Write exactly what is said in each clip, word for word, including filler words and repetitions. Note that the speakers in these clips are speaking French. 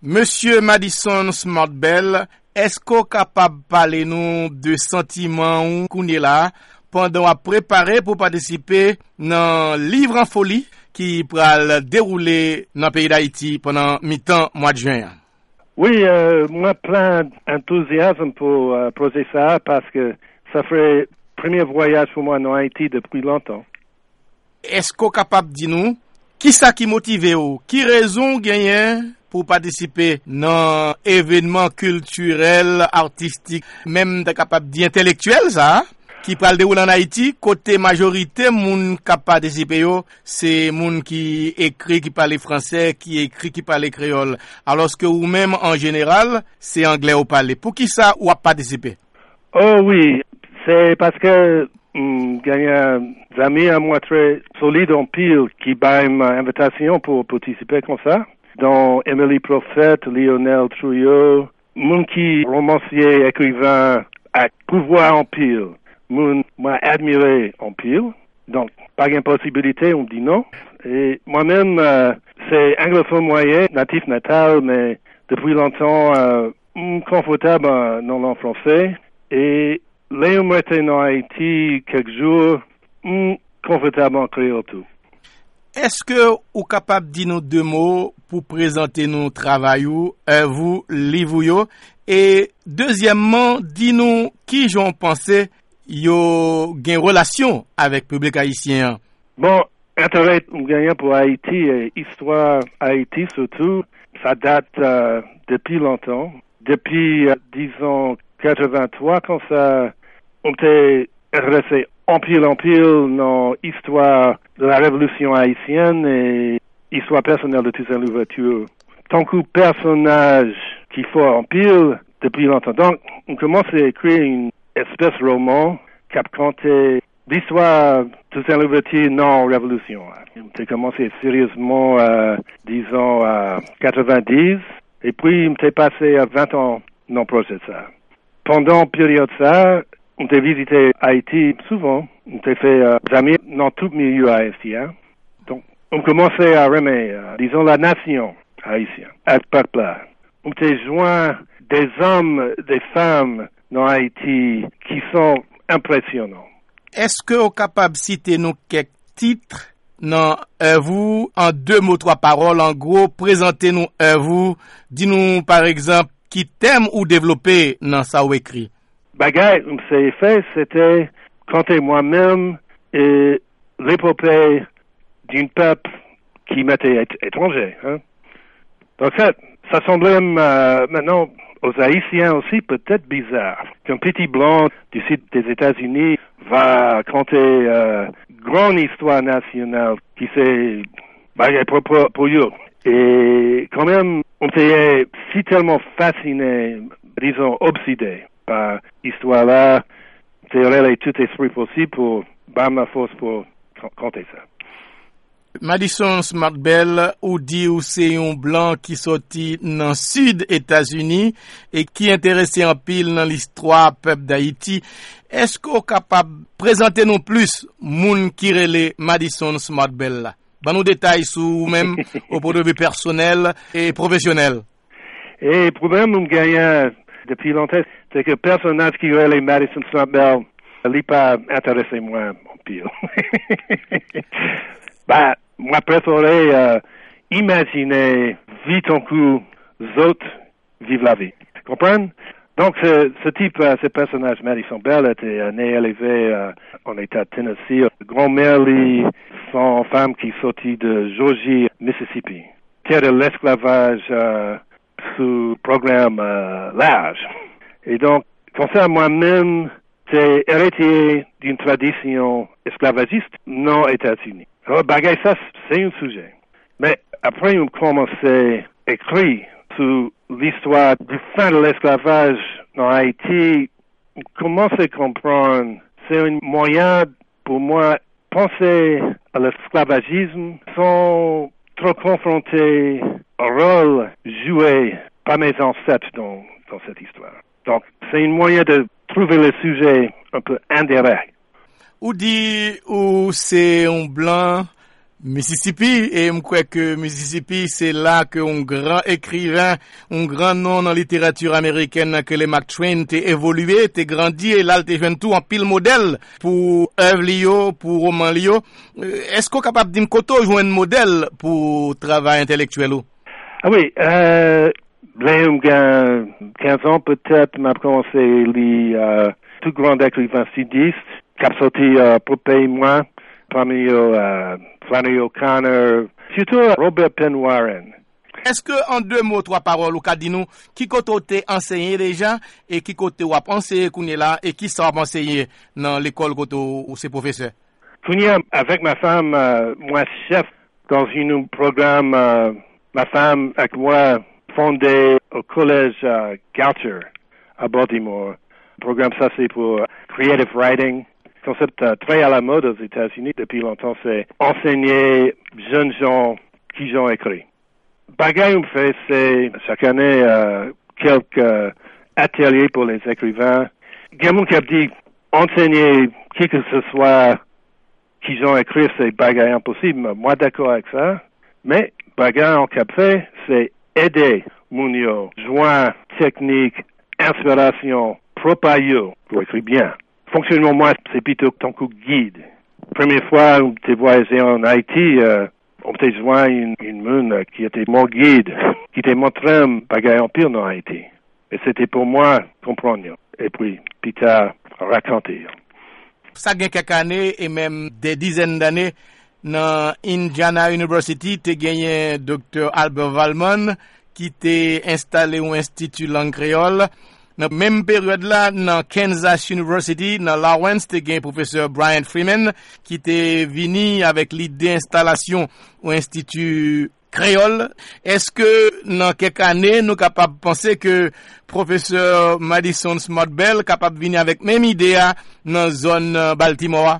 Monsieur Madison Smartbell, est-ce qu'on capable de parler nous de sentiments qu'on est là pendant à préparer pour participer dans livre en folie qui va dérouler dans le pays d'Haïti pendant mi-temps mois de juin? Oui, euh, moi plein d'enthousiasme pour euh, projet ça parce que ça ferait le premier voyage pour moi en Haïti depuis longtemps. Est-ce qu'on est capable de dire nous qui ça qui motive ou qui raison gagne pour participer dans événements culturels, artistiques, même capable d'intellectuel ça qui parle de en Haïti, côté majorité moun capable participer yo, c'est moun qui écrit qui parle français, qui écrit qui parle créole. Alors que ou même en général, c'est anglais ou parler. Pour qui ça ou a participer? Oh oui, c'est parce que il y a des amis à moi très solides en pile qui baillent ma invitation pour participer comme ça. Dont Émilie Prophète, Lionel Trouillot, moun qui romancier, écrivain à pouvoir en pile. Moun m'a admiré en pile. Donc, pas d'impossibilité, on dit non. Et moi-même, euh, c'est anglophone moyen, natif natal, mais depuis longtemps, euh, confortable dans la langue française. Et Léon était en Haïti quelques jours, confortable en créole tout. Est-ce que vous êtes capable de dire nous deux mots pour présenter nos travail ou œuvre, livre yo? Et deuxièmement, dis-nous qui j'en pensais yo gain relation avec le public haïtien. Bon, intérêt gagnant pour Haïti et histoire Haïti surtout, ça date euh, depuis longtemps. Depuis, euh, disons, quatre-vingt-trois, quand ça, on était intéressé en pile en pile dans l'histoire de la révolution haïtienne et histoire personnelle de Toussaint Louverture. Tant que personnage qui faut en pile depuis longtemps. Donc, on commence à écrire une espèce de roman qui a compté l'histoire de Toussaint Louverture non révolution. On a commencé sérieusement, euh, disons, à quatre-vingt-dix et puis on a passé à vingt ans dans le projet de ça. Pendant la période de ça, on a visité Haïti souvent. On a fait euh, des amis dans tout le milieu haïtien. Donc, on commençait à aimer, euh, disons, la nation haïtienne, à ce peuple-là. On a joint des hommes, des femmes dans Haïti qui sont impressionnants. Est-ce que vous êtes capable de citer nous quelques titres dans vous en deux mots, trois paroles, en gros, présentez-nous vous, dis-nous par exemple qui thème ou développer dans ça ou écrit? Bagay, c'est fait, c'était compter moi-même et l'épopée d'un peuple qui m'était étranger. Hein? Donc ça, ça semblait euh, maintenant aux Haïtiens aussi peut-être bizarre qu'un petit blanc du sud des États-Unis va compter euh, grande histoire nationale qui c'est bagay pour, pour, pour eux. Et quand même, on était si tellement fasciné, disons obsédé par l'histoire là, c'est relais tout esprit possible pour battre ma force pour compter ça. Madison Smartbell ou dit ou c'est un blanc qui sorti dans sud États-Unis et qui intéressé en pile dans l'histoire peuple d'Haïti. Est-ce qu'on est capable de présenter nous plus moun qui relait Madison Smartbell là? Ban nous détails sur même au point de vue personnel et professionnel. Et le problème nous gagne depuis longtemps, c'est que le personnage qui relait Madison Smartbell n'est pas intéressé moi en pile. Bah, moi, préférerais euh, imaginer vite en coup, autres vivent la vie. Comprenez? Donc, ce, ce type, euh, ce personnage, Madison Bell, était euh, né élevé euh, en État de Tennessee. Grand-mère, lui, son femme qui sortit de Georgie, Mississippi. Terre de l'esclavage euh, sous programme euh, large. Et donc, concernant moi-même, c'est héritier d'une tradition esclavagiste non États-Unis. Alors, bagay, ça, c'est un sujet. Mais après, on commençait à écrire sur l'histoire du fin de l'esclavage en Haïti. On commence à comprendre, c'est un moyen pour moi penser à l'esclavagisme sans trop confronter au rôle joué par mes ancêtres dans, dans cette histoire. Donc, c'est un moyen de trouver le sujet un peu indirect. Ou dit ou c'est un blanc Mississippi, et je crois que Mississippi, c'est là que un grand écrivain, un grand nom dans la littérature américaine, que les Mark Twain, t'es évolué, t'es grandi, et là, t'es jeune tout en pile modèle pour œuvre Lio, pour roman Lio. Est-ce qu'on est capable de dire qu'on joue un modèle pour travail intellectuel? Ah oui, euh, Léon, quinze ans peut-être, m'a commencé à lire euh, tout grand écrivain sudiste, qui a sorti euh, pour payer moi, parmi eux, euh, Flannery O'Connor, surtout Robert Penn Warren. Est-ce que, en deux mots, trois paroles, ou qu'a dit nous, qui côté enseigné déjà, et qui côté ou a pensé qu'on est là, et qui sera enseigné dans l'école côté où c'est professeur? Kounia, avec ma femme, euh, moi, chef, dans un programme, euh, ma femme, avec moi, fondé au collège uh, Goucher, à Baltimore. Le programme, ça, c'est pour creative writing. Concept uh, très à la mode aux États-Unis depuis longtemps, c'est enseigner jeunes gens qui ont écrit. Bagaille, on fait, c'est chaque année euh, quelques euh, ateliers pour les écrivains. Quelqu'un qui a dit enseigner qui que ce soit qui ont écrit, c'est bagaille impossible. Moi, d'accord avec ça. Mais bagaille en cap fait, c'est aider Mounio, joint technique, inspiration, propailler pour écrire bien. Fonctionnement, moi, c'est plutôt ton coup de guide. Première fois où tu voyagé en Haïti, euh, on t'a joint une, une moune qui était mon guide, qui t'a montré un bagaille en pire en Haïti. Et c'était pour moi comprendre. Et puis, puis t'as raconté. Ça gagne quelques années et même des dizaines d'années dans Indiana University, t'es gagné docteur Albert Waldman qui t'est installé au institut langue créole. Dans la même période là, dans Kansas University, dans Lawrence, t'es gagné professeur Brian Freeman qui t'est venu avec l'idée d'installation au institut créole. Est-ce que dans quelques années, nous capables de penser que professeur Madison Smart Bell capable de venir avec même idée dans la zone Baltimore?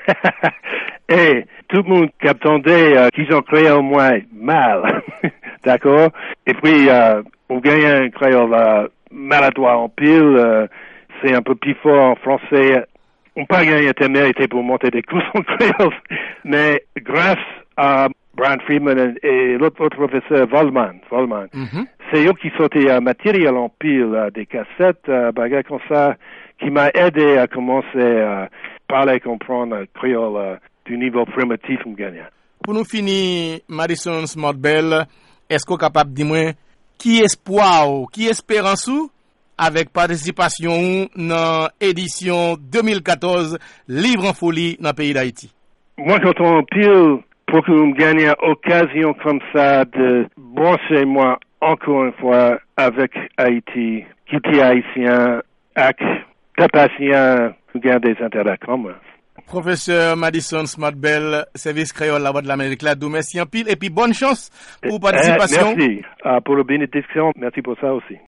Eh, tout le monde qui attendait euh, qu'ils ont créé au moins mal. D'accord? Et puis, euh, on gagne un créole euh, maladroit en pile. Euh, c'est un peu plus fort en français. On peut gagner ta mérité pour monter des cours en créole. Mais grâce à Brian Freeman et l'autre, l'autre professeur Waldman, Waldman mm-hmm. c'est eux qui sortaient un matériel en pile, euh, des cassettes, euh, bagages comme ça, qui m'a aidé à commencer à parler et comprendre le créole euh, du niveau primitif on gagne. Pour nous finir, Madison Smart Bell, est-ce qu'on est capable de dire qui espoir ou qui espérance ou avec participation dans l'édition deux mille quatorze Livre en folie dans le pays d'Haïti? Moi, quand on pile pour que nous gagne occasion comme ça de brancher moi encore une fois avec Haïti, qui est haïtien, avec capacité de garder des intérêts communs. Professeur Madison Smart Bell, service créole la voix de l'Amérique là, merci en pile et puis bonne chance pour participation. Euh, merci uh, pour la bénédiction, merci pour ça aussi.